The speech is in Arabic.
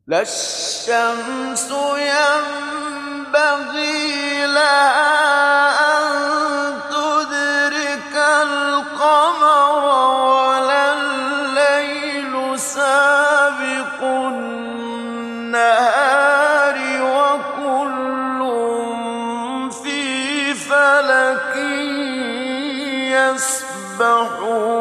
لا الشمس ينبغي لها أن تدرك القمر ولا الليل سابق النهار وكل في فلك يسبحون